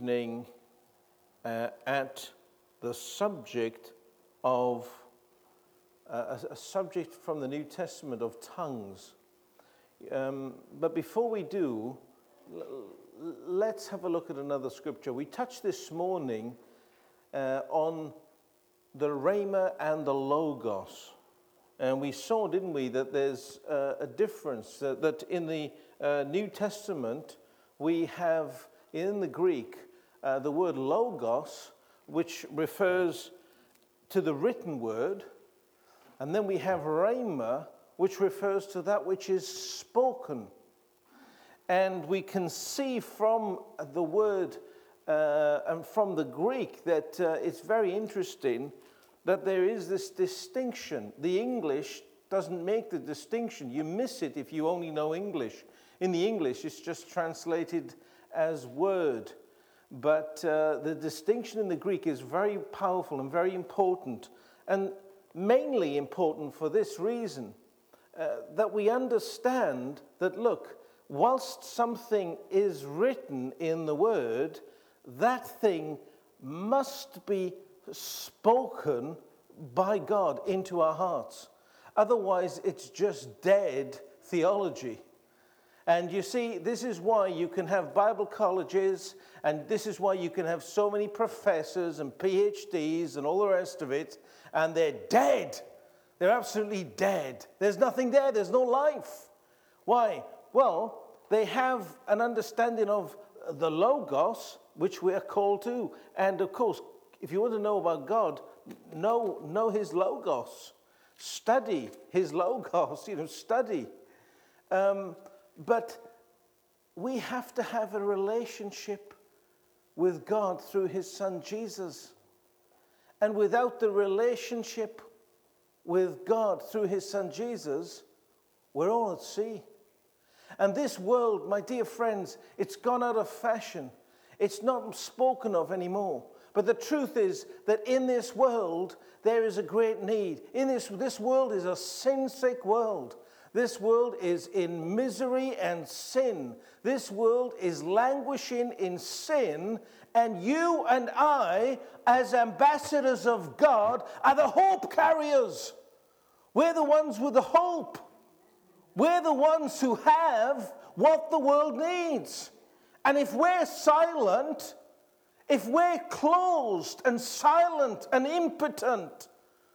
evening at the subject of a subject from the New Testament of tongues. But before we do, let's have a look at another scripture. We touched this morning on the Rhema and the Logos. And we saw, didn't we, that there's a difference, that in the New Testament we have in the Greek the word Logos, which refers to the written word, and then we have Rhema, which refers to that which is spoken. And we can see from the word and from the Greek that it's very interesting that there is this distinction. The English doesn't make the distinction. You miss it if you only know English. In the English, it's just translated as word. But the distinction in the Greek is very powerful and very important, and mainly important for this reason, that we understand that, look, whilst something is written in the word, that thing must be spoken by God into our hearts. Otherwise, it's just dead theology. And you see, this is why you can have Bible colleges, and this is why you can have so many professors and PhDs and all the rest of it, and they're dead. They're absolutely dead. There's nothing there. There's no life. Why? Well, they have an understanding of the Logos, which we are called to. And of course, if you want to know about God, know His Logos. Study His Logos, study. But we have to have a relationship with God through His Son Jesus. And without the relationship with God through His Son Jesus, we're all at sea. And this world, my dear friends, it's gone out of fashion. It's not spoken of anymore. But the truth is that in this world, there is a great need. This world is a sin-sick world. This world is in misery and sin. This world is languishing in sin. And you and I, as ambassadors of God, are the hope carriers. We're the ones with the hope. We're the ones who have what the world needs. And if we're silent, if we're closed and silent and impotent,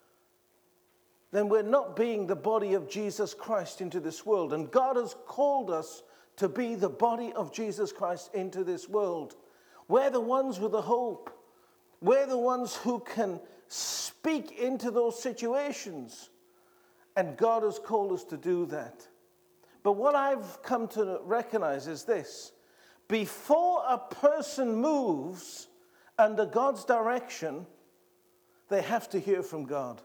then we're not being the body of Jesus Christ into this world. And God has called us to be the body of Jesus Christ into this world. We're the ones with the hope. We're the ones who can speak into those situations. And God has called us to do that. But what I've come to recognize is this. Before a person moves under God's direction, they have to hear from God.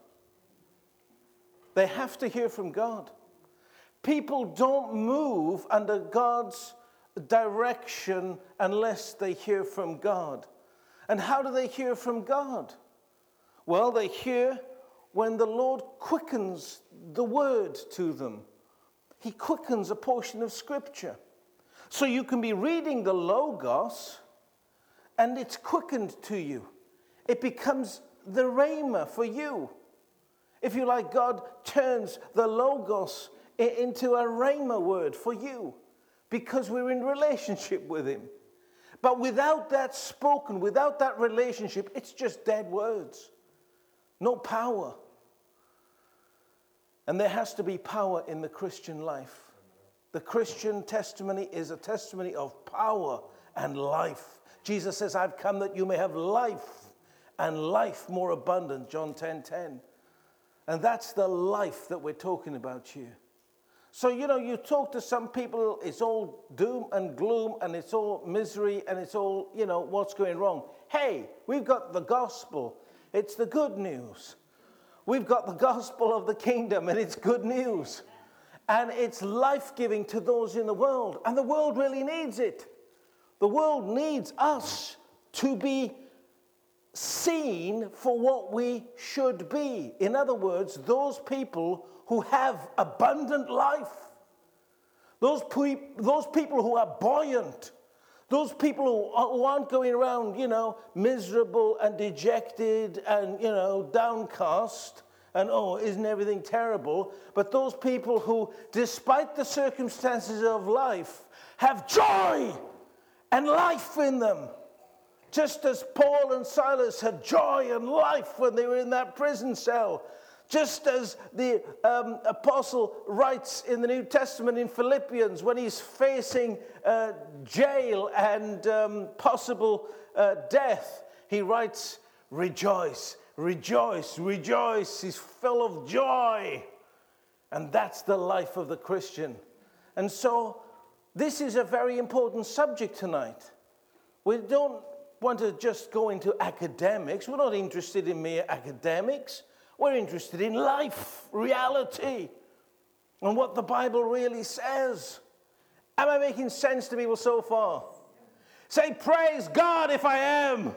They have to hear from God. People don't move under God's direction unless they hear from God. And how do they hear from God? Well, they hear when the Lord quickens the word to them. He quickens a portion of Scripture. So you can be reading the Logos, and it's quickened to you. It becomes the Rhema for you. If you like, God turns the Logos into a Rhema word for you because we're in relationship with Him. But without that spoken, without that relationship, it's just dead words. No power. And there has to be power in the Christian life. The Christian testimony is a testimony of power and life. Jesus says, I've come that you may have life and life more abundant, John 10:10. And that's the life that we're talking about here. So, you talk to some people, it's all doom and gloom, and it's all misery, and it's all, what's going wrong. Hey, we've got the gospel. It's the good news. We've got the gospel of the kingdom, and it's good news. And it's life-giving to those in the world. And the world really needs it. The world needs us to be seen for what we should be. In other words, those people who have abundant life. Those people who are buoyant. Those people who aren't going around, miserable and dejected and, downcast and, oh, isn't everything terrible? But those people who, despite the circumstances of life, have joy and life in them. Just as Paul and Silas had joy and life when they were in that prison cell. Just as the apostle writes in the New Testament in Philippians when he's facing jail and possible death, he writes, rejoice, rejoice, rejoice. He's full of joy. And that's the life of the Christian. And so this is a very important subject tonight. We don't want to just go into academics. We're not interested in mere academics. We're interested in life, reality, and what the Bible really says. Am I making sense to people so far? Say, praise God if I am.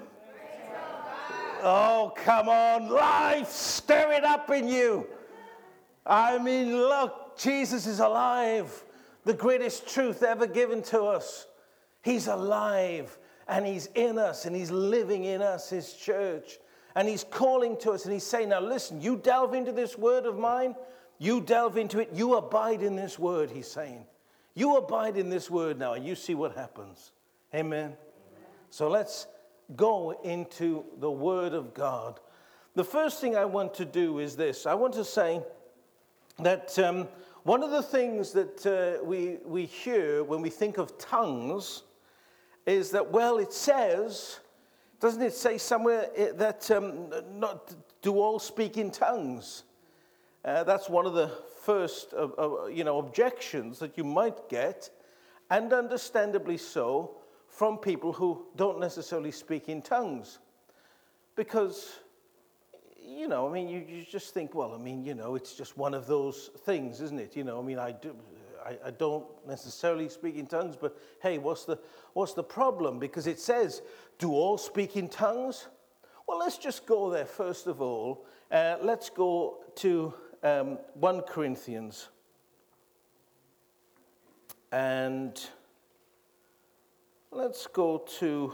Oh, come on, life, stir it up in you. I mean, look, Jesus is alive. The greatest truth ever given to us. He's alive, and he's in us, and he's living in us, his church. And he's calling to us, and he's saying, now listen, you delve into this word of mine, you delve into it, you abide in this word, he's saying. You abide in this word now, and you see what happens. Amen. So let's go into the word of God. The first thing I want to do is this. I want to say that one of the things that we hear when we think of tongues is that, well, it says... Doesn't it say somewhere that not do all speak in tongues? That's one of the first objections that you might get, and understandably so, from people who don't necessarily speak in tongues. Because, you just think, well, it's just one of those things, isn't it? I don't necessarily speak in tongues, but hey, what's the problem? Because it says, do all speak in tongues? Well, let's just go there first of all. Let's go to 1 Corinthians. And let's go to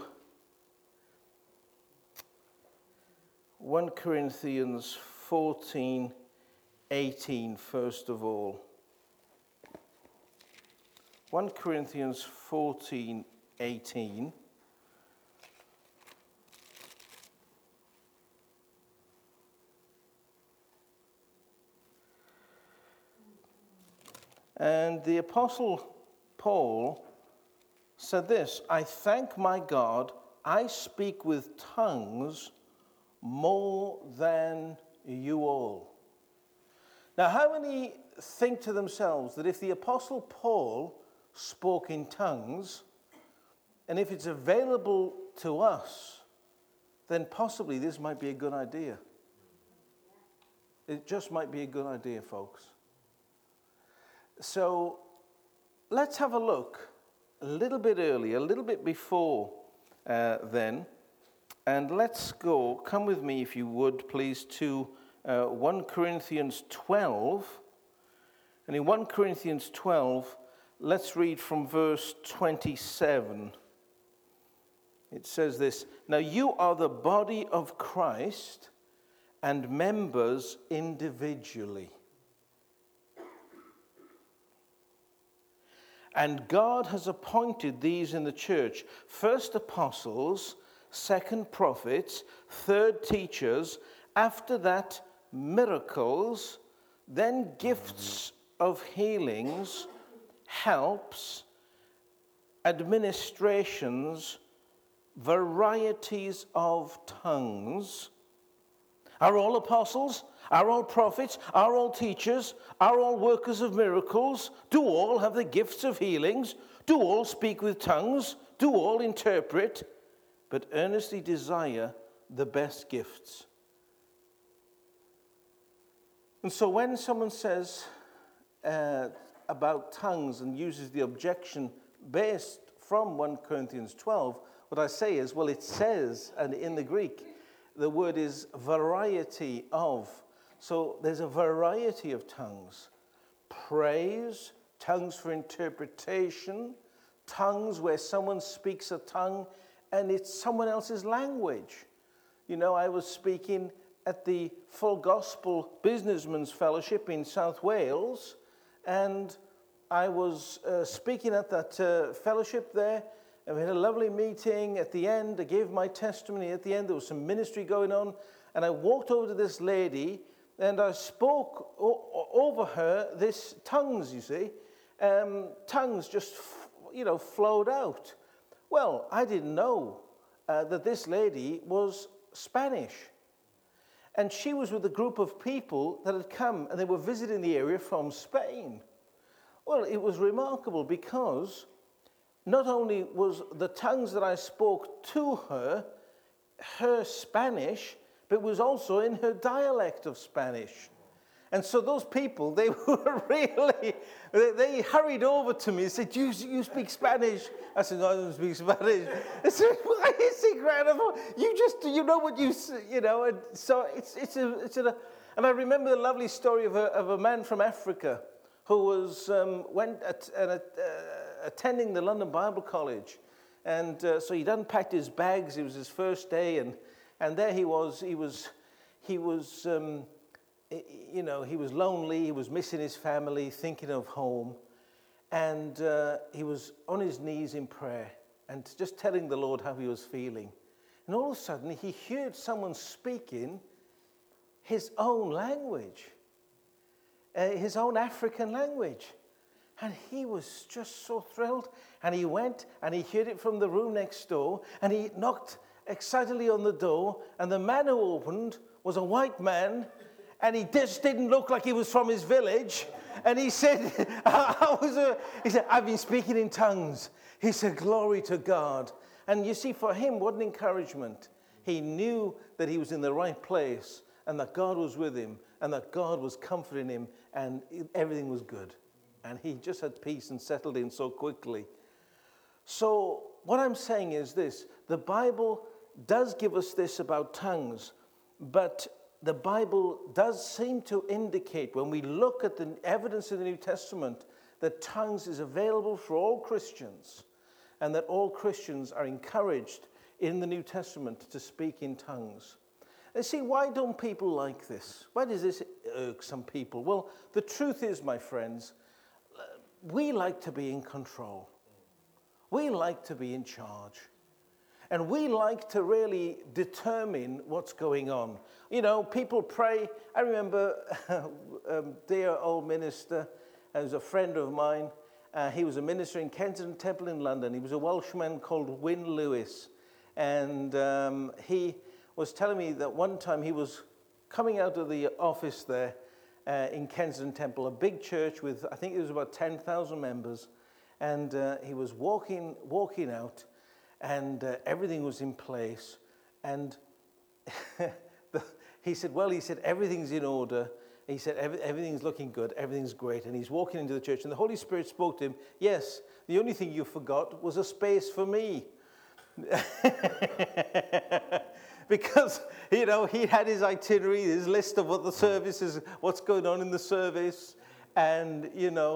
1 Corinthians 14:18 first of all. 1 Corinthians 14:18. And the Apostle Paul said this, I thank my God, I speak with tongues more than you all. Now, how many think to themselves that if the Apostle Paul spoke in tongues, and if it's available to us, then possibly this might be a good idea. It just might be a good idea, folks. So let's have a look a little bit earlier, a little bit before then, and let's come with me if you would please to 1 Corinthians 12, and in 1 Corinthians 12, let's read from verse 27. It says this, now you are the body of Christ and members individually. And God has appointed these in the church, first apostles, second prophets, third teachers, after that miracles, then gifts of healings, helps, administrations, varieties of tongues. Are all apostles? Are all prophets? Are all teachers? Are all workers of miracles? Do all have the gifts of healings? Do all speak with tongues? Do all interpret? But earnestly desire the best gifts. And so when someone says about tongues and uses the objection based from 1 Corinthians 12, what I say is, well, it says, and in the Greek, the word is variety of. So there's a variety of tongues. Praise, tongues for interpretation, tongues where someone speaks a tongue and it's someone else's language. You know, I was speaking at the Full Gospel Businessmen's Fellowship in South Wales, and I was speaking at that fellowship there, and we had a lovely meeting. At the end, I gave my testimony. At the end, there was some ministry going on, and I walked over to this lady, and I spoke over her this tongues, you see. Tongues just, flowed out. Well, I didn't know that this lady was Spanish. And she was with a group of people that had come, and they were visiting the area from Spain. Well, it was remarkable because not only was the tongues that I spoke to her, her Spanish, but it was also in her dialect of Spanish. And so those people, they were really, they hurried over to me and said, you speak Spanish? I said, no, I don't speak Spanish. I said, why is it incredible? You know what and so and I remember the lovely story of a man from Africa who was, attending the London Bible College. And so he'd unpacked his bags. It was his first day, and there he was lonely, he was missing his family, thinking of home, and he was on his knees in prayer and just telling the Lord how he was feeling. And all of a sudden, he heard someone speaking his own language, his own African language. And he was just so thrilled. And he went and he heard it from the room next door, and he knocked excitedly on the door, and the man who opened was a white man. And he just didn't look like he was from his village. And he said, I've been speaking in tongues. He said, glory to God. And you see, for him, what an encouragement. He knew that he was in the right place and that God was with him and that God was comforting him and everything was good. And he just had peace and settled in so quickly. So what I'm saying is this. The Bible does give us this about tongues, but the Bible does seem to indicate, when we look at the evidence in the New Testament, that tongues is available for all Christians, and that all Christians are encouraged in the New Testament to speak in tongues. And see, why don't people like this? Why does this irk some people? Well, the truth is, my friends, we like to be in control. We like to be in charge. And we like to really determine what's going on. You know, people pray. I remember dear old minister, who's a friend of mine. He was a minister in Kensington Temple in London. He was a Welshman called Wyn Lewis. And he was telling me that one time he was coming out of the office there in Kensington Temple, a big church with, I think it was about 10,000 members. And he was walking out. And everything was in place. And he said, everything's in order. He said, everything's looking good. Everything's great. And he's walking into the church. And the Holy Spirit spoke to him. Yes, the only thing you forgot was a space for me. Because, he had his itinerary, his list of what the service is, what's going on in the service. And,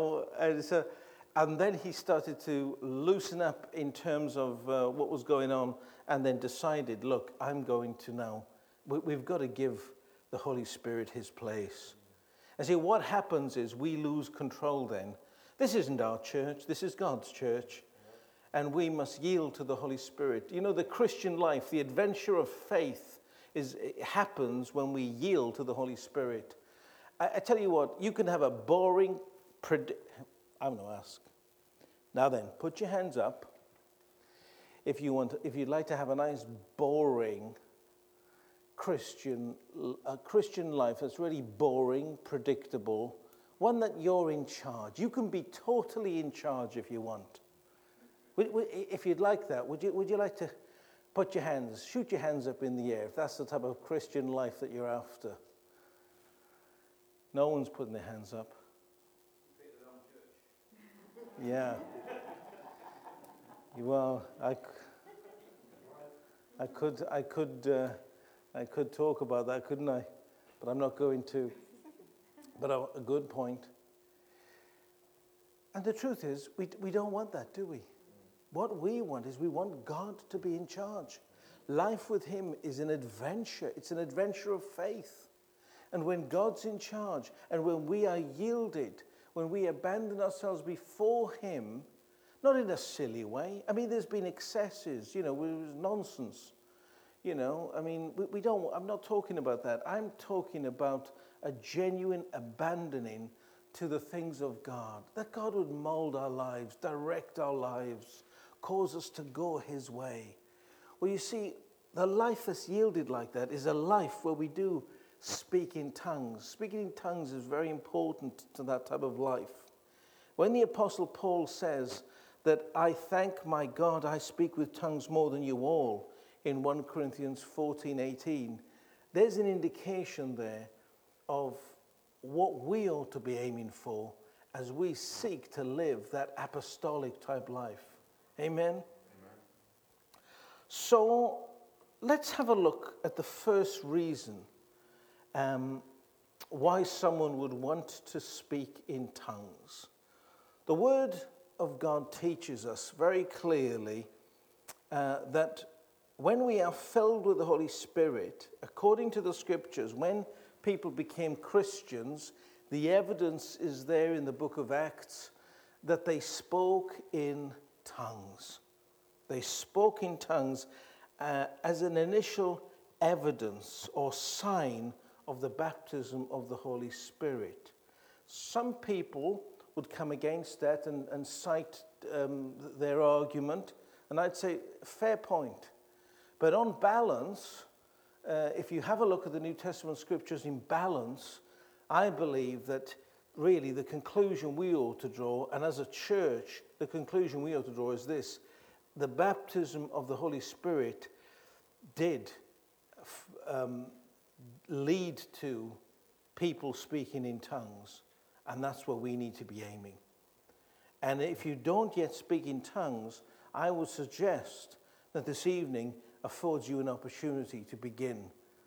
and then he started to loosen up in terms of what was going on, and then decided, look, I'm going to now, we've got to give the Holy Spirit his place. And see, what happens is we lose control then. This isn't our church, this is God's church. And we must yield to the Holy Spirit. You know, the Christian life, the adventure of faith, happens when we yield to the Holy Spirit. I tell you what, you can have a boring, I'm going to ask. Now then, put your hands up if you'd like to have a nice, boring Christian life that's really boring, predictable, one that you're in charge. You can be totally in charge if you want. If you'd like that, would you like to shoot your hands up in the air if that's the type of Christian life that you're after? No one's putting their hands up. Yeah. Well, I could talk about that, couldn't I? But I'm not going to. But a good point. And the truth is, we don't want that, do we? What we want is we want God to be in charge. Life with him is an adventure. It's an adventure of faith. And when God's in charge, and when we are yielded, when we abandon ourselves before him, not in a silly way. I mean, there's been excesses, it was nonsense. I'm not talking about that. I'm talking about a genuine abandoning to the things of God. That God would mold our lives, direct our lives, cause us to go his way. Well, you see, the life that's yielded like that is a life where we do speak in tongues. Speaking in tongues is very important to that type of life. When the Apostle Paul says that I thank my God I speak with tongues more than you all, in 1 Corinthians 14:18, there's an indication there of what we ought to be aiming for as we seek to live that apostolic type life. Amen? Amen. So let's have a look at the first reason why someone would want to speak in tongues. The Word of God teaches us very clearly that when we are filled with the Holy Spirit, according to the Scriptures, when people became Christians, the evidence is there in the book of Acts that they spoke in tongues. They spoke in tongues as an initial evidence or sign of the baptism of the Holy Spirit. Some people would come against that and cite their argument, and I'd say, fair point. But on balance, if you have a look at the New Testament scriptures in balance, I believe that really the conclusion we ought to draw, and as a church, the conclusion we ought to draw is this: the baptism of the Holy Spirit did lead to people speaking in tongues, and that's where we need to be aiming. And if you don't yet speak in tongues, I would suggest that this evening affords you an opportunity to begin.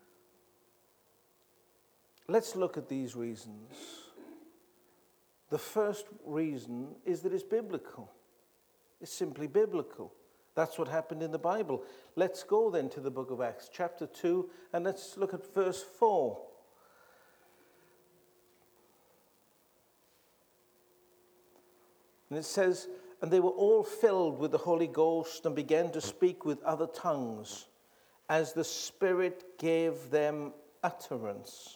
Let's look at these reasons. The first reason is that it's biblical. It's simply biblical. That's what happened in the Bible. Let's go then to the book of Acts, chapter 2, and let's look at verse 4. And it says, and they were all filled with the Holy Ghost and began to speak with other tongues as the Spirit gave them utterance.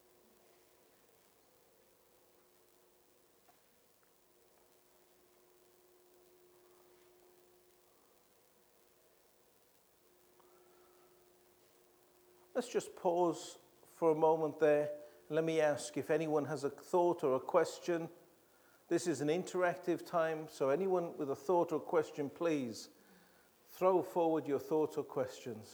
Let's just pause for a moment there. Let me ask if anyone has a thought or a question. This is an interactive time, so anyone with a thought or question, please throw forward your thoughts or questions.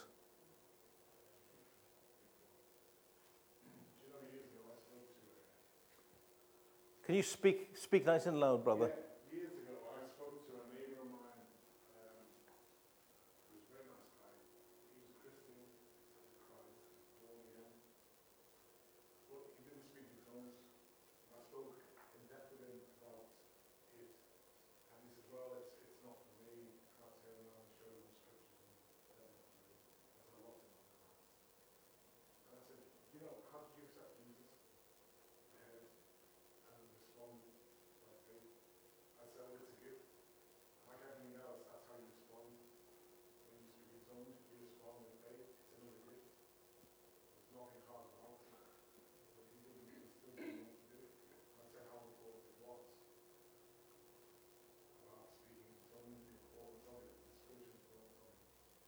Can you speak nice and loud, brother? Yeah. Years ago, I spoke to a neighbour of mine who was a very nice guy. He was a Christian, accepted Christ, born again. But he didn't speak in tongues. I spoke in depth with him about it. And he said, well, it's not for me. I can't turn around and show them the scriptures and tell them what to do. There's a lot in my heart. And I said, how did you accept Jesus? I heard and respond by faith. I said, it's a gift. Like everything else, that's how you respond. When you speak in tongues, you respond with faith. It's another gift. There's nothing hard about it. But he still didn't want to do it. And I said how important it was about speaking in tongues, the importance of it, the spiritual importance of it.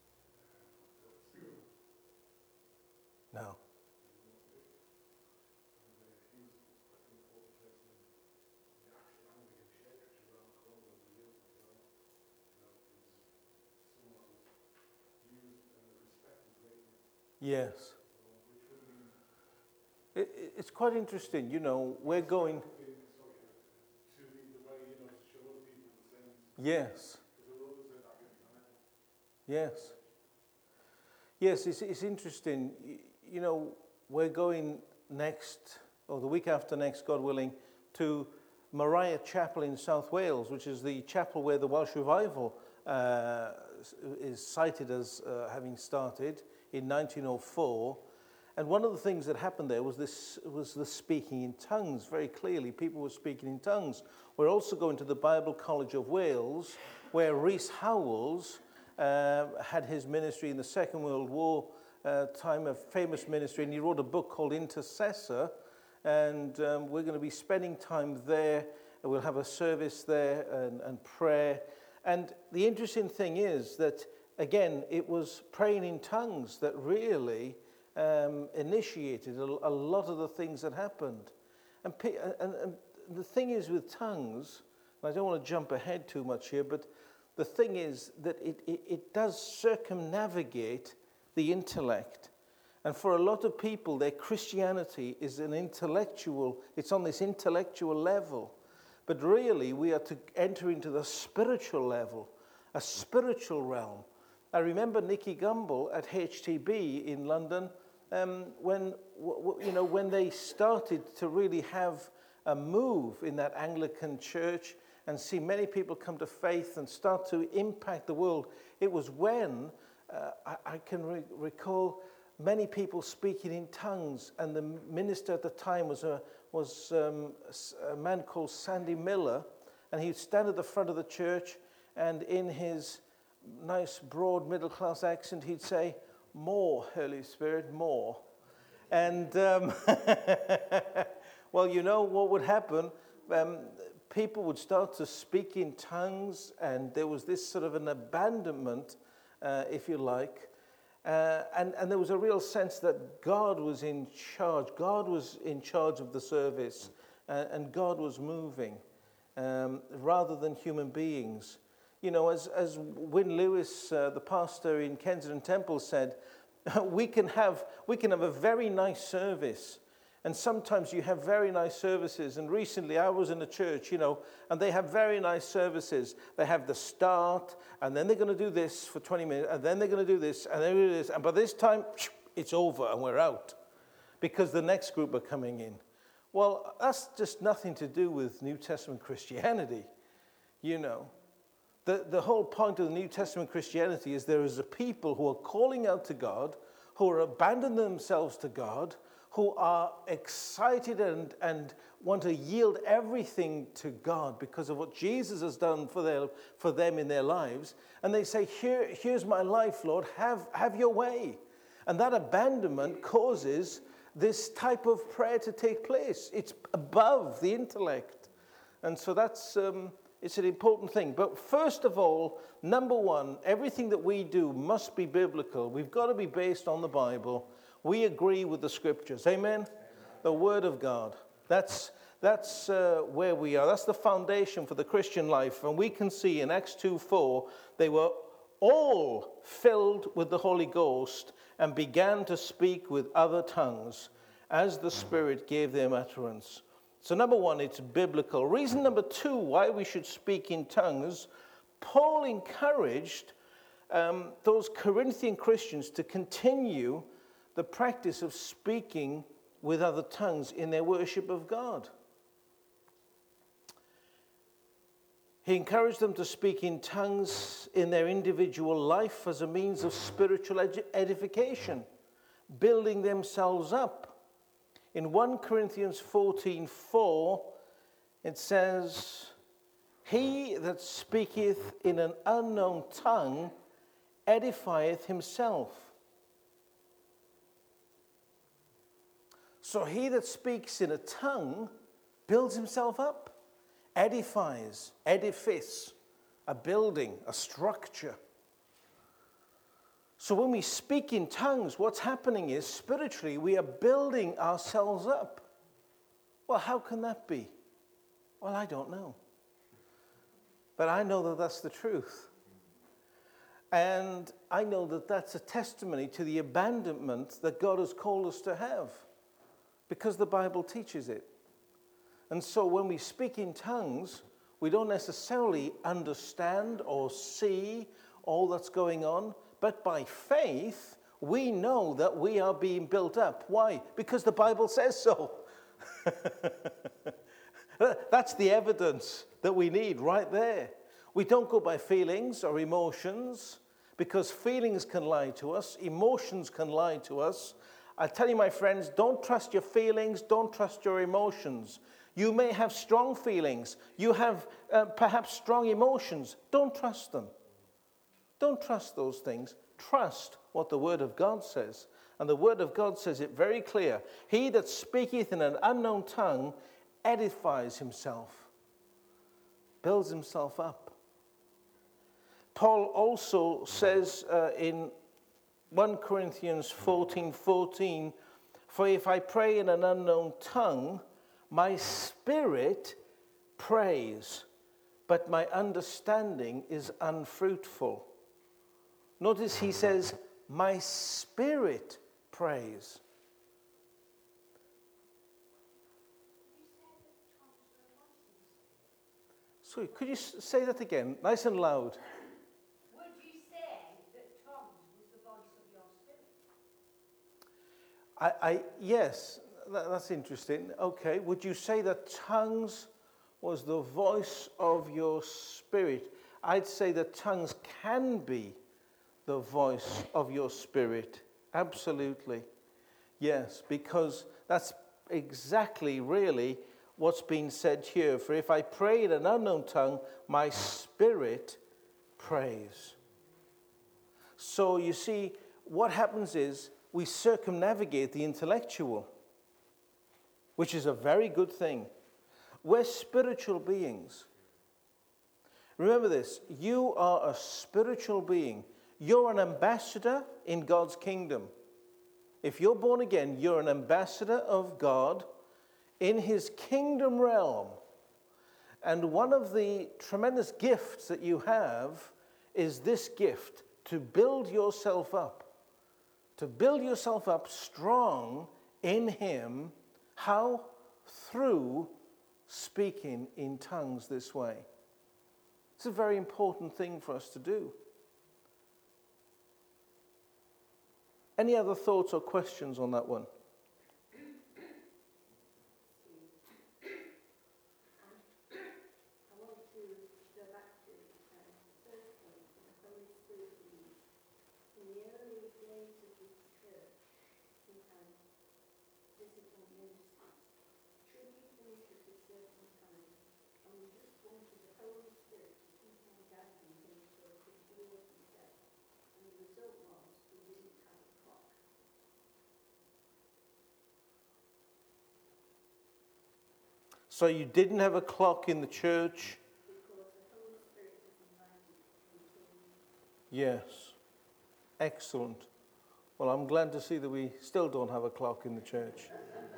No. Yes. It's quite interesting, we're going... Yes. Yes. Yes, it's interesting. We're going next, or the week after next, God willing, to Moriah Chapel in South Wales, which is the chapel where the Welsh Revival is cited as having started in 1904. And one of the things that happened there was the speaking in tongues. Very clearly, people were speaking in tongues. We're also going to the Bible College of Wales, where Rhys Howells had his ministry in the Second World War time, a famous ministry, and he wrote a book called Intercessor. And we're going to be spending time there. We'll have a service there and prayer. And the interesting thing is that, again, it was praying in tongues that really initiated a lot of the things that happened. And the thing is with tongues, and I don't want to jump ahead too much here, but the thing is that it does circumnavigate the intellect. And for a lot of people, their Christianity is it's on this intellectual level. But really, we are to enter into the spiritual level, a spiritual realm. I remember Nicky Gumbel at HTB in London, when they started to really have a move in that Anglican church and see many people come to faith and start to impact the world. It was when I can recall many people speaking in tongues, and the minister at the time was a man called Sandy Miller, and he'd stand at the front of the church, and in his nice, broad, middle-class accent, he'd say, "More, Holy Spirit, more." And, well, you know what would happen? People would start to speak in tongues, and there was this sort of an abandonment, if you like. And there was a real sense that God was in charge. God was in charge of the service, and God was moving, rather than human beings. You know, as Wynne Lewis, the pastor in Kensington Temple, said, we can have a very nice service, and sometimes you have very nice services. And recently I was in a church, and they have very nice services. They have the start, and then they're going to do this for 20 minutes, and then they're going to do this, and then do this, and by this time, it's over and we're out, because the next group are coming in. Well, that's just nothing to do with New Testament Christianity, The whole point of the New Testament Christianity is there is a people who are calling out to God, who are abandoning themselves to God, who are excited and want to yield everything to God because of what Jesus has done for them in their lives. And they say, here's my life, Lord, have your way. And that abandonment causes this type of prayer to take place. It's above the intellect. And so that's... it's an important thing. But first of all, number one, everything that we do must be biblical. We've got to be based on the Bible. We agree with the Scriptures. Amen? The Word of God. That's where we are. That's the foundation for the Christian life. And we can see in Acts 2:4, they were all filled with the Holy Ghost and began to speak with other tongues as the Spirit gave them utterance. So number one, it's biblical. Reason number two why we should speak in tongues, Paul encouraged those Corinthian Christians to continue the practice of speaking with other tongues in their worship of God. He encouraged them to speak in tongues in their individual life as a means of spiritual edification, building themselves up. In 1 Corinthians 14:4, it says, "He that speaketh in an unknown tongue edifieth himself." So he that speaks in a tongue builds himself up, edifies, edifice, a building, a structure. So when we speak in tongues, what's happening is spiritually we are building ourselves up. Well, how can that be? Well, I don't know. But I know that that's the truth. And I know that that's a testimony to the abandonment that God has called us to have, because the Bible teaches it. And so when we speak in tongues, we don't necessarily understand or see all that's going on, but by faith, we know that we are being built up. Why? Because the Bible says so. That's the evidence that we need right there. We don't go by feelings or emotions, because feelings can lie to us, emotions can lie to us. I tell you, my friends, don't trust your feelings, don't trust your emotions. You may have strong feelings, you have perhaps strong emotions. Don't trust them. Don't trust those things. Trust what the Word of God says. And the Word of God says it very clear. He that speaketh in an unknown tongue edifies himself, builds himself up. Paul also says in 1 Corinthians 14:14, for if I pray in an unknown tongue, my spirit prays, but my understanding is unfruitful. Notice he says, my spirit prays. Sorry, could you say that again, nice and loud? Would you say that tongues was the voice of your spirit? Yes, that's interesting. Okay, would you say that tongues was the voice of your spirit? I'd say that tongues can be the voice of your spirit. Absolutely. Yes, because that's exactly really what's being said here. For if I pray in an unknown tongue, my spirit prays. So you see, what happens is we circumnavigate the intellectual, which is a very good thing. We're spiritual beings. Remember this, you are a spiritual being. You're an ambassador in God's kingdom. If you're born again, you're an ambassador of God in his kingdom realm. And one of the tremendous gifts that you have is this gift, to build yourself up. To build yourself up strong in him. How? Through speaking in tongues this way. It's a very important thing for us to do. Any other thoughts or questions on that one? I want to go back to the first point, the Holy Spirit leads. In the early days of this church, sometimes discipline ministers, should we finish at a certain time, and we just wanted the Holy Spirit to keep on guiding him so he could do what he said. And the result was we didn't have a clock. So you didn't have a clock in the church? Because the Holy Spirit was invited to continue. Yes. Excellent. Well, I'm glad to see that we still don't have a clock in the church.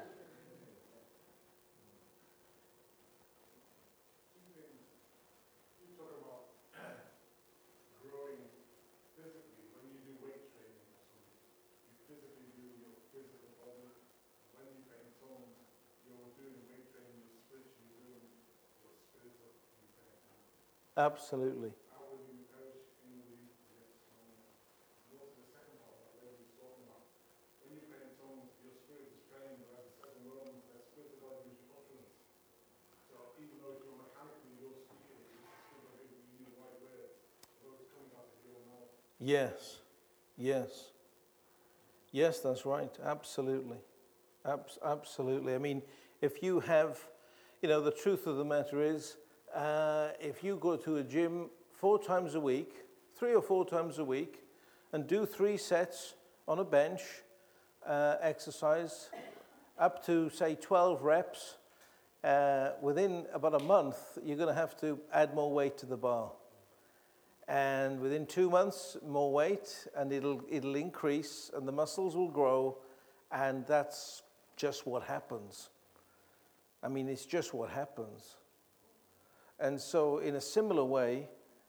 You talk about growing physically when you do weight training or something. You physically do your physical body. When you pray in tongues, you're doing weight training, you're spiritually doing your spiritual in prayer. Absolutely. How will you perish inwardly to get strong? And also the second part of that where he's talking about when you pray in tongues, your spirit is praying, but as it says in Romans, that spirit of God gives you utterance. So even though if you're mechanically, you're speaking, it's the spirit of God giving you the right words. Although it's coming out of your mouth. Yes. Yes. Yes, that's right. Absolutely. Absolutely. I mean, if you have, the truth of the matter is, if you go to a gym 4 times a week, 3 or 4 times a week, and do 3 sets on a bench exercise, up to, say, 12 reps, within about a month, you're going to have to add more weight to the bar. And within 2 months, more weight, and it'll increase, and the muscles will grow, and that's just what happens. I mean, it's just what happens. And so, in a similar way,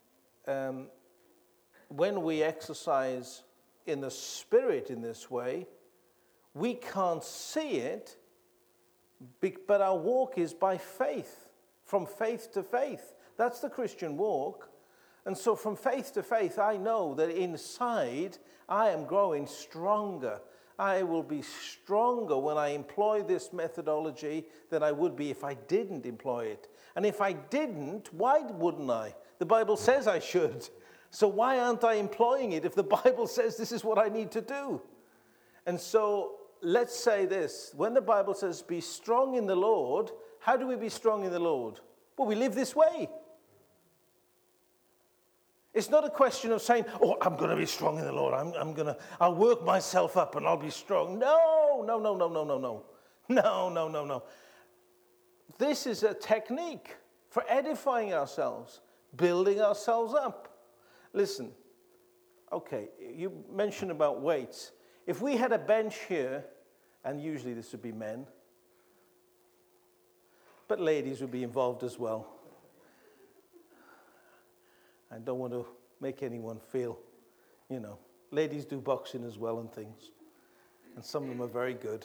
when we exercise in the Spirit in this way, we can't see it, but our walk is by faith, from faith to faith. That's the Christian walk. And so from faith to faith, I know that inside I am growing stronger. I will be stronger when I employ this methodology than I would be if I didn't employ it. And if I didn't, why wouldn't I? The Bible says I should. So why aren't I employing it if the Bible says this is what I need to do? And so let's say this. When the Bible says be strong in the Lord, how do we be strong in the Lord? Well, we live this way. It's not a question of saying, oh, I'm going to be strong in the Lord. I'll work myself up and I'll be strong. No. No. This is a technique for edifying ourselves, building ourselves up. Listen, okay, you mentioned about weights. If we had a bench here, and usually this would be men, but ladies would be involved as well. I don't want to make anyone feel, ladies do boxing as well and things. And some of them are very good.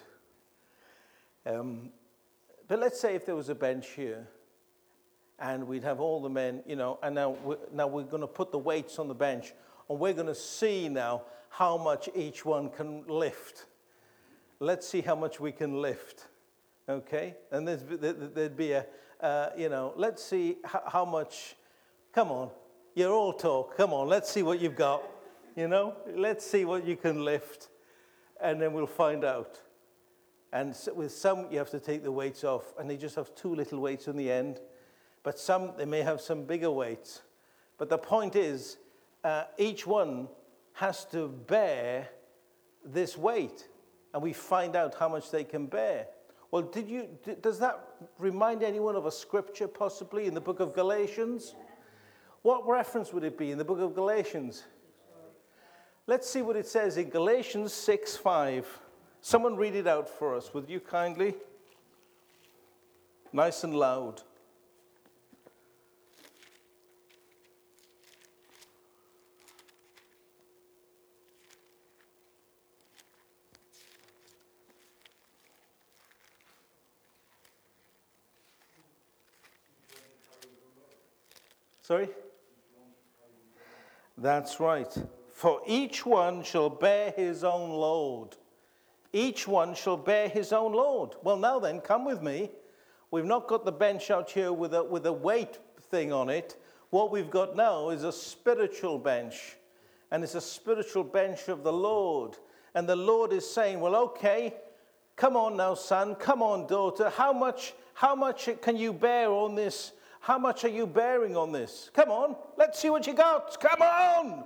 But let's say if there was a bench here, and we'd have all the men, and now we're going to put the weights on the bench, and we're going to see now how much each one can lift. Let's see how much we can lift, okay? And there'd be let's see how much, come on. You're all talk. Come on, let's see what you've got. Let's see what you can lift, and then we'll find out. And so with some, you have to take the weights off, and they just have two little weights on the end. But some, they may have some bigger weights. But the point is, each one has to bear this weight, and we find out how much they can bear. Well, does that remind anyone of a scripture possibly in the book of Galatians? What reference would it be in the book of Galatians? Let's see what it says in Galatians 6:5. Someone read it out for us, would you kindly? Nice and loud. Sorry? That's right. For each one shall bear his own load. Each one shall bear his own load. Well, now then, come with me. We've not got the bench out here with a weight thing on it. What we've got now is a spiritual bench. And it's a spiritual bench of the Lord. And the Lord is saying, well, okay, come on now, son. Come on, daughter. How much can you bear on this? How much are you bearing on this? Come on, let's see what you got. Come on!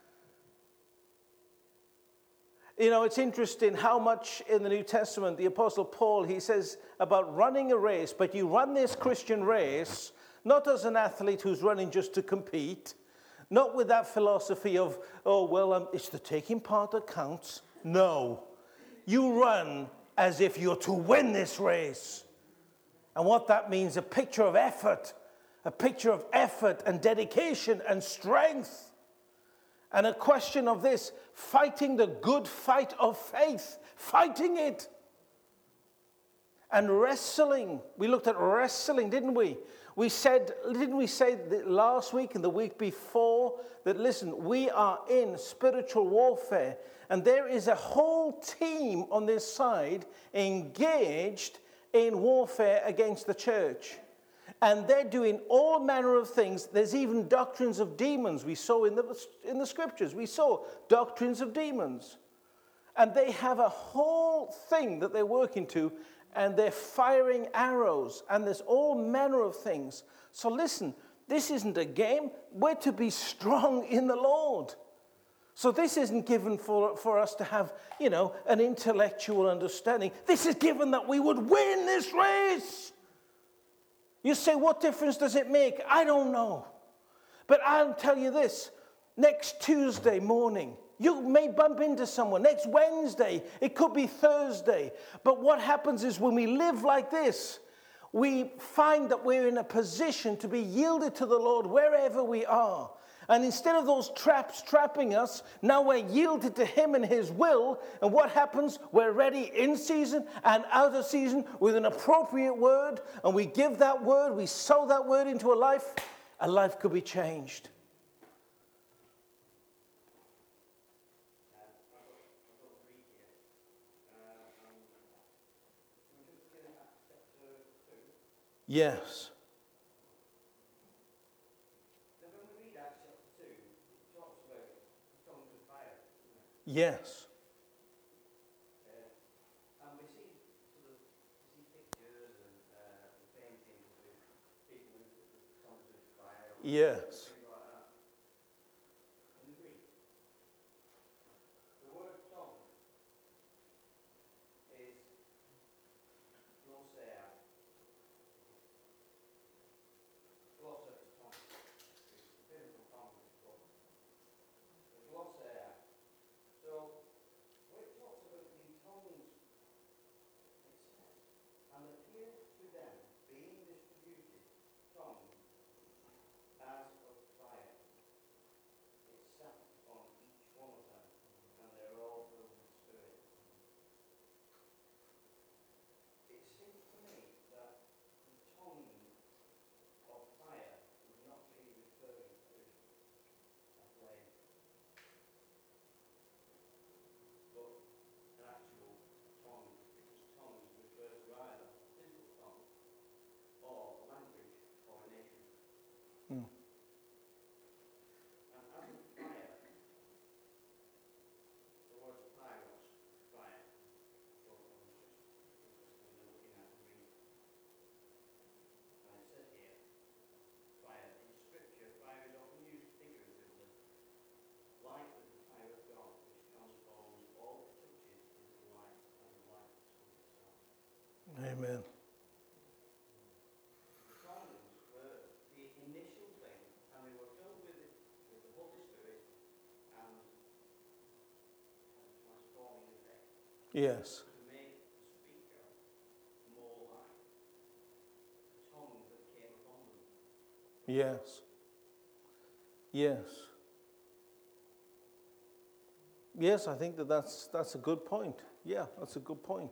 It's interesting how much in the New Testament the Apostle Paul, he says about running a race, but you run this Christian race not as an athlete who's running just to compete, not with that philosophy of, it's the taking part that counts. No, you run as if you're to win this race. And what that means, a picture of effort and dedication and strength. And a question of this, fighting the good fight of faith, fighting it. And wrestling. We looked at wrestling, didn't we? Didn't we say that last week and the week before that, listen, we are in spiritual warfare. And there is a whole team on this side engaged in warfare against the church. And they're doing all manner of things. There's even doctrines of demons. We saw in the scriptures. We saw doctrines of demons. And they have a whole thing that they're working to. And they're firing arrows. And there's all manner of things. So listen, this isn't a game. We're to be strong in the Lord. So this isn't given for us to have, an intellectual understanding. This is given that we would win this race. You say, what difference does it make? I don't know. But I'll tell you this. Next Tuesday morning, you may bump into someone. Next Wednesday, it could be Thursday. But what happens is when we live like this, we find that we're in a position to be yielded to the Lord wherever we are. And instead of those traps trapping us, now we're yielded to Him and His will. And what happens? We're ready in season and out of season with an appropriate word. And we give that word, we sow that word into a life could be changed. Yes. Yes. And we see pictures and paintings with people with tongues of fire or Yes. things like that. In the Greek, the word tongue is glossaia. Glossa is tongue. It's the biblical tongue is tongue. The glossaia. So, when it talks about the tongues, it says, and appeared to them, being distributed, tongues as of fire. It sat on each one of them, and they were all filled with the Spirit. It seems to me that the tongue of fire would not be referring to a flame, but an actual tongue, because tongues refer to either physical tongue or language or a nation. Mm. And as with fire, the word pyros, fire, what I was just interestingly looking at the Greek. And it says here, fire. In Scripture, fire is often used figuratively, like with the fire of God, which transforms all it touches into light and the light becomes itself. Amen. The tongues were the initial thing, and they were filled with the Holy Spirit and had a transforming effect Yes. to make the speaker more like the tongue that came upon them. Yes. Yes. Yes, I think that's a good point. Yeah, that's a good point.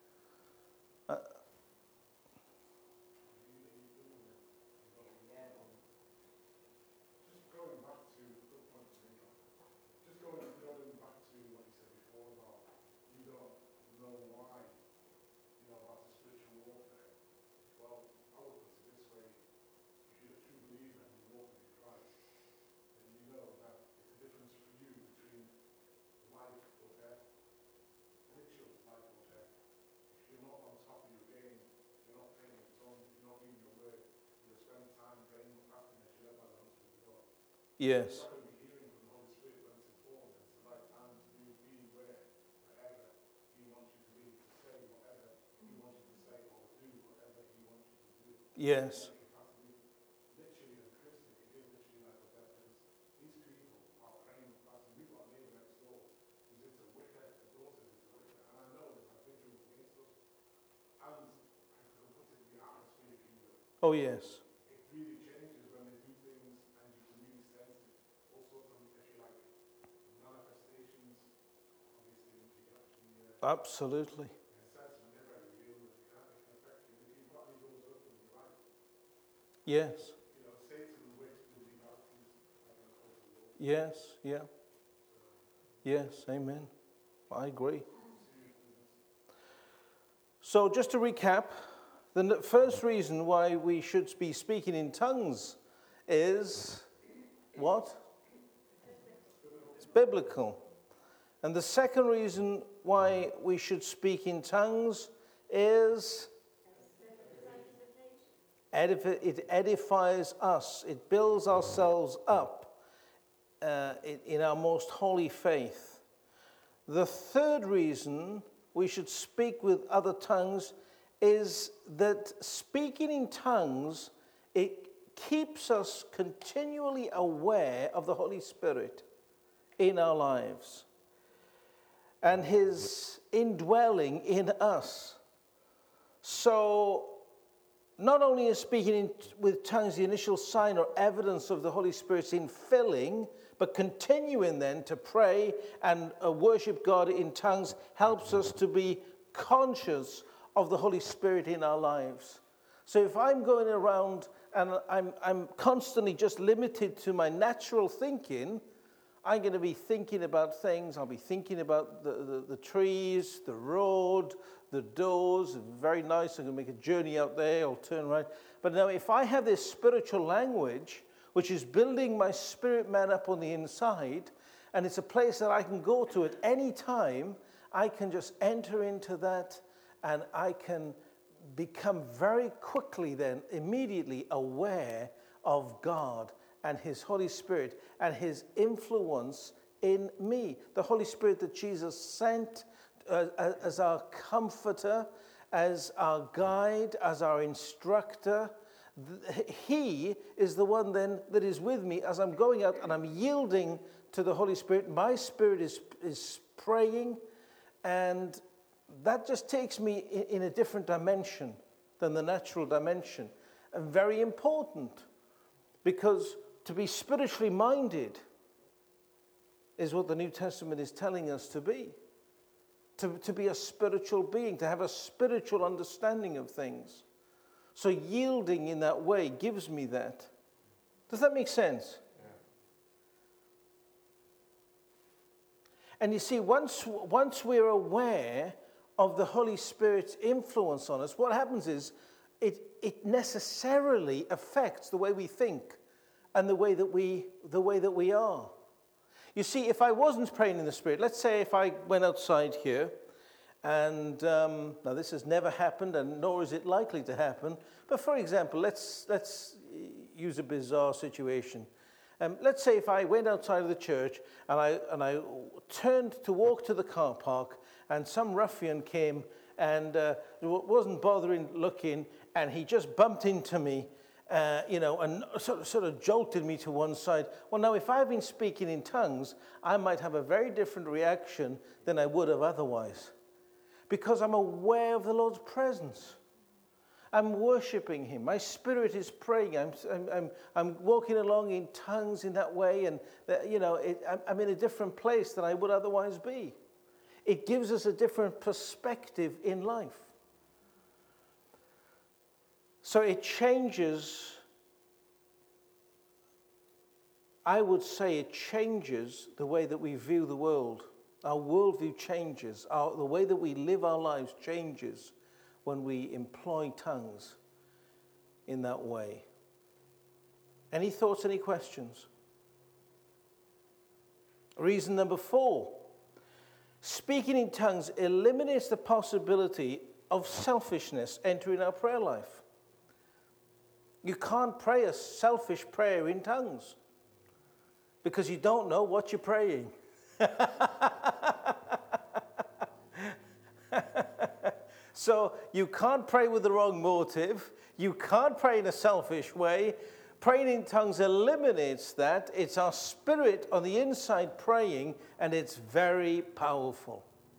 Just going back to good point to make on. Just going back to what you said before about you don't know why, about the spiritual warfare. Well, I would put it this way: if you're a true believer and you walk with Christ, then you know that it's a difference for you between life or death, literal life or death. If you're not on top of your game, if you're not praying in tongues, if you're not reading your word, you'll spend time praying, fasting, as you let that answer to God. Yes. You're not going to be hearing from the Holy Spirit when it's important. It's the right time to be where, wherever He wants you to be, to say whatever He wants you to say, or do whatever He wants you to do. Yes. Literally, as a Christian, it is literally like a death, because these people are praying and fasting. We've got a neighbour next door who's into Wicca, her daughter's into Wicca, and I know there's like vigils against us. And I can put it in the atmosphere, if you will. Oh, yes. It really changes when they do things, and you can really sense it. All sorts of, if you like, manifestations. Obviously, if you can actually, Absolutely. in a sense, when they're very real, it can affect you. If you've got any doors open in your life, Yes. Satan waits to do bad things like in the course of the Lord. Yes. Yeah. Yes. Amen. I agree. So just to recap, the first reason why we should be speaking in tongues is what? It's biblical. And the second reason why we should speak in tongues is it edifies us. It builds ourselves up in our most holy faith. The third reason we should speak with other tongues is that speaking in tongues, it keeps us continually aware of the Holy Spirit in our lives and His indwelling in us. So not only is speaking with tongues the initial sign or evidence of the Holy Spirit's infilling, but continuing then to pray and worship God in tongues helps us to be conscious of the Holy Spirit in our lives. So if I'm going around and I'm constantly just limited to my natural thinking, I'm going to be thinking about things. I'll be thinking about the trees, the road, the doors. Very nice. I'm going to make a journey out there. I'll turn right. But now if I have this spiritual language, which is building my spirit man up on the inside, And it's a place that I can go to at any time. I can just enter into that, and I can become very quickly then, immediately aware of God and his Holy Spirit and his influence in me. The Holy Spirit that Jesus sent as our comforter, as our guide, as our instructor. He is the one then that is with me as I'm going out and I'm yielding to the Holy Spirit. My spirit is praying, and that just takes me in a different dimension than the natural dimension. And very important, because to be spiritually minded is what the New Testament is telling us to be. To be a spiritual being, to have a spiritual understanding of things. So yielding in that way gives me that. Does that make sense? Yeah. And you see, once we're aware of the Holy Spirit's influence on us, what happens is it necessarily affects the way we think and the way that we are. You see, if I wasn't praying in the Spirit, let's say if I went outside here, and now this has never happened, and nor is it likely to happen. But for example, let's use a bizarre situation. Let's say if I went outside of the church and I turned to walk to the car park, and some ruffian came and wasn't bothering looking, and he just bumped into me, and sort of jolted me to one side. Well, now, if I've been speaking in tongues, I might have a very different reaction than I would have otherwise, because I'm aware of the Lord's presence. I'm worshiping him. My spirit is praying. I'm walking along in tongues in that way, and I'm in a different place than I would otherwise be. It gives us a different perspective in life. So it changes, I would say it changes the way that we view the world. Our worldview changes. The way that we live our lives changes when we employ tongues in that way. Any thoughts, any questions? Reason number 4. Speaking in tongues eliminates the possibility of selfishness entering our prayer life. You can't pray a selfish prayer in tongues because you don't know what you're praying. So you can't pray with the wrong motive. You can't pray in a selfish way. Praying in tongues eliminates that. It's our spirit on the inside praying, and it's very powerful.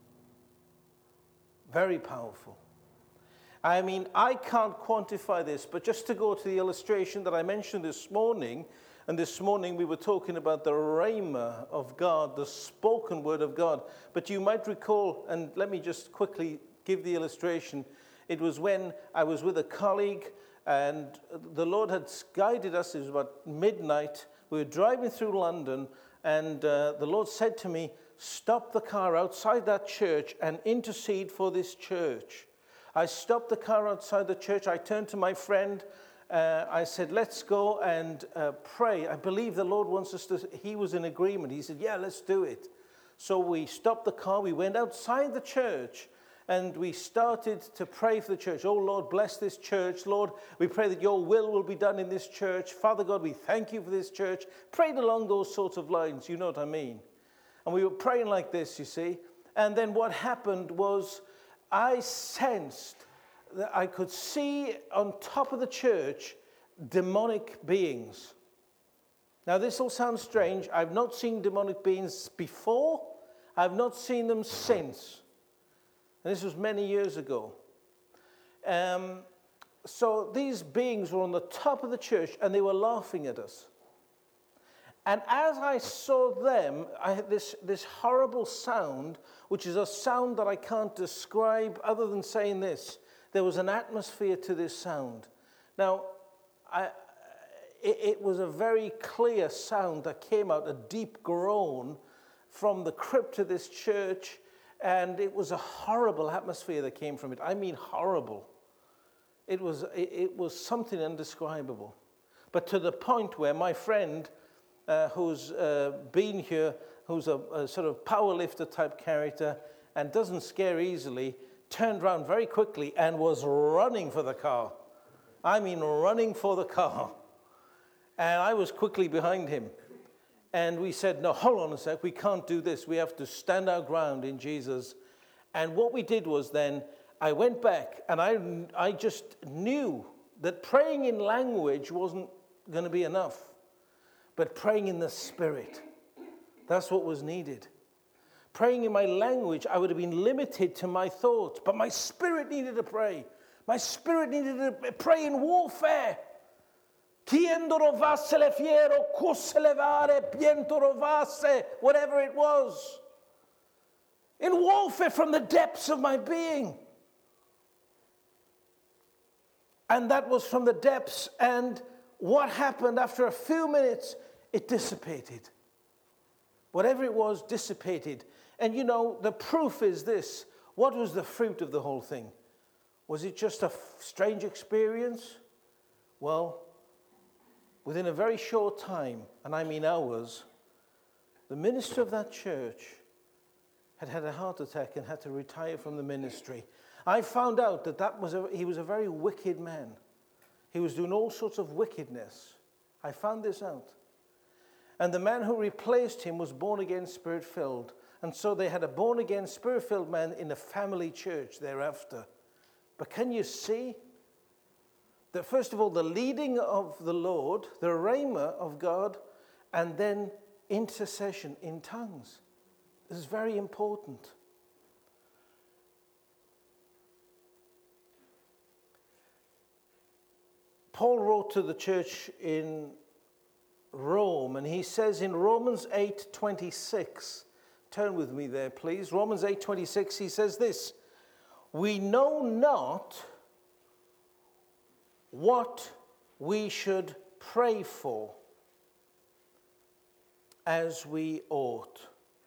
Very powerful. I mean, I can't quantify this, but just to go to the illustration that I mentioned this morning, and this morning we were talking about the rhema of God, the spoken word of God. But you might recall, and let me just quickly give the illustration. It was when I was with a colleague, and the Lord had guided us. It was about midnight. We were driving through London, and the Lord said to me, stop the car outside that church and intercede for this church. I stopped the car outside the church. I turned to my friend. I said, let's go and pray. I believe the Lord wants us to. He was in agreement. He said, yeah, let's do it. So we stopped the car. We went outside the church, and we started to pray for the church. Oh, Lord, bless this church. Lord, we pray that your will be done in this church. Father God, we thank you for this church. Prayed along those sorts of lines. You know what I mean? And we were praying like this, you see. And then what happened was, I sensed that I could see on top of the church demonic beings. Now, this will sound strange. I've not seen demonic beings before. I've not seen them since. And this was many years ago. So these beings were on the top of the church, and they were laughing at us. And as I saw them, I had this horrible sound, which is a sound that I can't describe other than saying this. There was an atmosphere to this sound. Now, it was a very clear sound that came out, a deep groan from the crypt of this church, and it was a horrible atmosphere that came from it. I mean horrible. It was something indescribable. But to the point where my friend, who's been here who's a sort of power lifter type character and doesn't scare easily, turned around very quickly and was running for the car. I mean, running for the car. And I was quickly behind him. And we said, no, hold on a sec, we can't do this. We have to stand our ground in Jesus. And what we did was then, I went back and I just knew that praying in language wasn't going to be enough. But praying in the Spirit, that's what was needed. Praying in my language, I would have been limited to my thoughts. But my spirit needed to pray. My spirit needed to pray in warfare. Whatever it was. In warfare from the depths of my being. And that was from the depths. And what happened after a few minutes, it dissipated. Whatever it was, dissipated. And you know, the proof is this. What was the fruit of the whole thing? Was it just a strange experience? Well, within a very short time, and I mean hours, the minister of that church had had a heart attack and had to retire from the ministry. I found out that he was a very wicked man. He was doing all sorts of wickedness. I found this out. And the man who replaced him was born again, spirit-filled. And so they had a born again, spirit-filled man in a family church thereafter. But can you see that first of all, the leading of the Lord, the rhema of God, and then intercession in tongues. This is very important. Paul wrote to the church in Rome, and he says in Romans 8:26, turn with me there, please. Romans 8:26, he says this, we know not what we should pray for as we ought.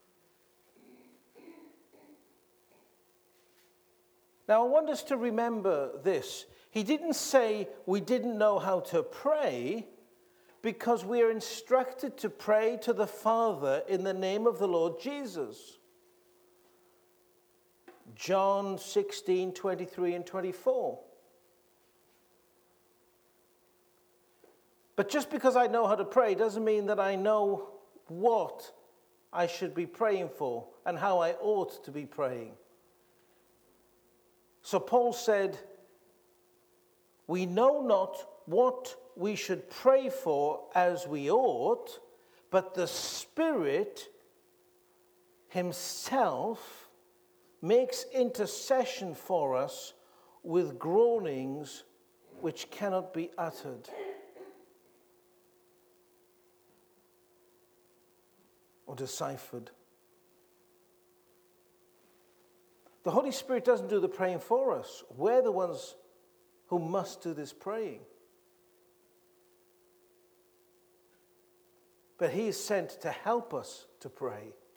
Now, I want us to remember this. He didn't say we didn't know how to pray, because we are instructed to pray to the Father in the name of the Lord Jesus. John 16:23 and 24. But just because I know how to pray doesn't mean that I know what I should be praying for and how I ought to be praying. So Paul said, we know not what we should pray for as we ought, but the Spirit himself makes intercession for us with groanings which cannot be uttered. Or deciphered. The Holy Spirit doesn't do the praying for us. We're the ones who must do this praying. But he is sent to help us to pray.